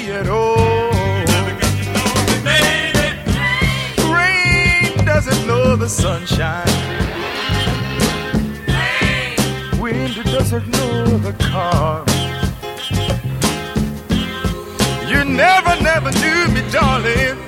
at all. Rain doesn't know the sunshine. Wind doesn't know the calm. You never knew me, darling.